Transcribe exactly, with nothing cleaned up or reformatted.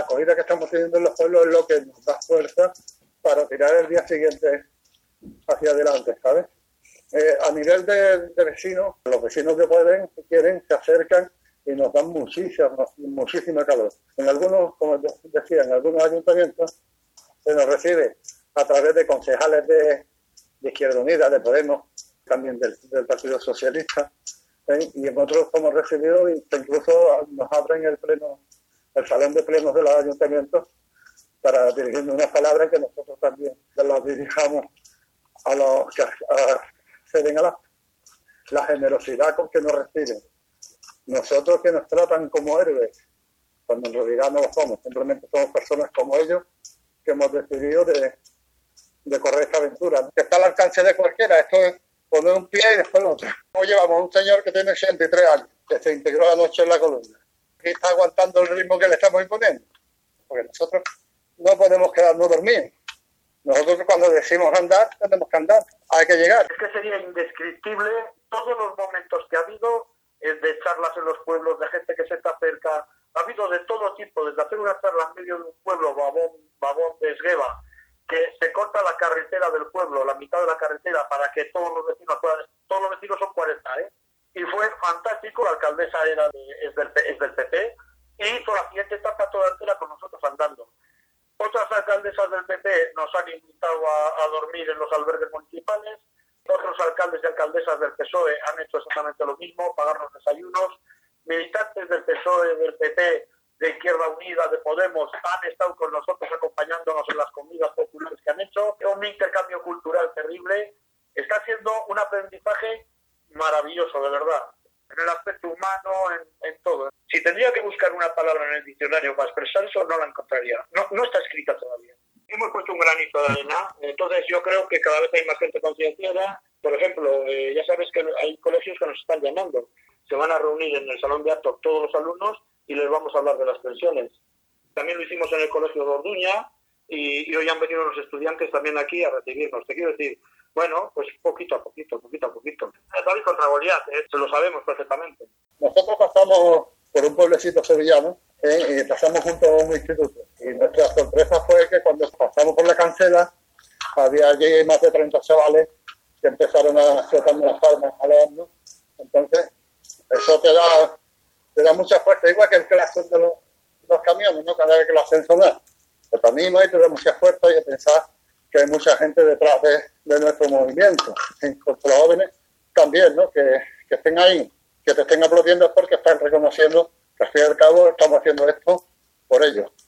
acogida que estamos teniendo en los pueblos es lo que nos da fuerza para tirar el día siguiente hacia adelante, ¿sabes? Eh, a nivel de, de vecinos, los vecinos que pueden, que quieren, se acercan y nos dan muchísima, muchísima calor. En algunos, como decía, en algunos ayuntamientos se nos recibe a través de concejales de, de Izquierda Unida, de Podemos, también del, del Partido Socialista, ¿eh? Y en otros hemos recibido, incluso nos abren el pleno, el salón de plenos de los ayuntamientos para dirigirnos unas palabras que nosotros también las dirijamos a los que se den a la, la generosidad con que nos reciben. Nosotros que nos tratan como héroes, cuando en realidad no lo somos, simplemente somos personas como ellos que hemos decidido de, de correr esta aventura, que está al alcance de cualquiera. Esto es poner un pie y después el otro. Hoy llevamos un señor que tiene ochenta y tres años, que se integró anoche en la columna, que está aguantando el ritmo que le estamos imponiendo, porque nosotros no podemos quedarnos dormidos. Nosotros cuando decimos andar, tenemos que andar, hay que llegar. Es que sería indescriptible todos los momentos que ha habido de charlas en los pueblos, de gente que se está cerca. Ha habido de todo tipo, desde hacer una charla en medio de un pueblo, Babón, Babón de Esgueva, que se corta la carretera del pueblo, la mitad de la carretera, para que todos los vecinos puedan, todos los vecinos son cuarenta, ¿eh? Y fue fantástico, la alcaldesa era de, es, del, es del P P, y hizo la siguiente etapa toda entera con nosotros andando. Otras alcaldesas del P P nos han invitado a, a dormir en los albergues municipales. Otros alcaldes y alcaldesas del P S O E han hecho exactamente lo mismo, pagar los desayunos. Militantes del P S O E, del P P, de Izquierda Unida, de Podemos, han estado con nosotros acompañándonos en las comidas populares que han hecho. Un intercambio cultural terrible. Está siendo un aprendizaje maravilloso, de verdad. En el aspecto humano, en, en todo. Si tendría que buscar una palabra en el diccionario para expresar eso, no la encontraría. No, no está escrita todavía. Hemos puesto un granito de arena, entonces yo creo que cada vez hay más gente concienciada. Por ejemplo, eh, ya sabes que hay colegios que nos están llamando. Se van a reunir en el salón de actos todos los alumnos y les vamos a hablar de las pensiones. También lo hicimos en el colegio de Orduña y, y hoy han venido los estudiantes también aquí a recibirnos. Te quiero decir, bueno, pues poquito a poquito, poquito a poquito. David contra Goliat, eh, se lo sabemos perfectamente. Nosotros pasamos por un pueblecito sevillano, ¿eh? Y pasamos junto a un instituto. Y nuestra sorpresa fue que cuando pasamos por la cancela, había allí más de treinta chavales que empezaron a soltar unas armas a los hornos. Entonces, eso te da, te da mucha fuerza, igual que el claxon de los, los camiones, ¿no? Cada vez que lo hacen sonar. Pues a mí me da mucha fuerza y pensar que hay mucha gente detrás de, de nuestro movimiento. Incluso los jóvenes también, ¿no? Que, que estén ahí, que te estén aplaudiendo es porque están reconociendo que al fin y al cabo estamos haciendo esto por ellos.